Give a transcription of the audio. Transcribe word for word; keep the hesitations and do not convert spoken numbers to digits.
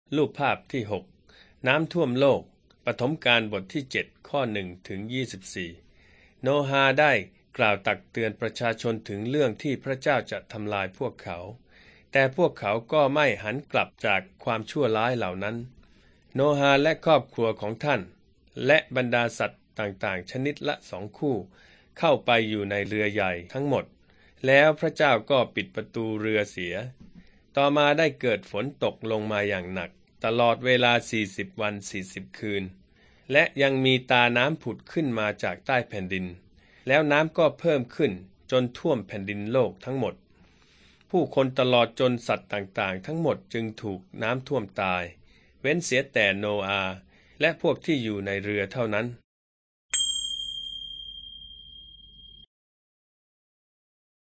รูปภาพที่หกน้ำท่วมโลกปฐมกาลบทที่เจ็ดข้อหนึ่งถึงยี่สิบสี่โนอาห์ได้กล่าวตักเตือนประชาชนถึงเรื่องที่พระเจ้าจะทำลายพวกเขาแต่พวกเขาก็ไม่หันกลับจากความชั่วร้ายเหล่านั้นโนอาห์และครอบครัวของท่านและบรรดาสัตว์ต่างๆชนิดละสองคู่เข้าไปอยู่ในเรือใหญ่ทั้งหมดแล้วพระเจ้าก็ปิดประตูเรือเสียต่อมาได้เกิดฝนตกลงมาอย่างหนักตลอดเวลาสี่สิบวันสี่สิบคืนและยังมีตาน้ำผุดขึ้นมาจากใต้แผ่นดินแล้วน้ำก็เพิ่มขึ้นจนท่วมแผ่นดินโลกทั้งหมดผู้คนตลอดจนสัตว์ต่างๆทั้งหมดจึงถูกน้ำท่วมตายเว้นเสียแต่โนอาห์และพวกที่อยู่ในเรือเท่านั้น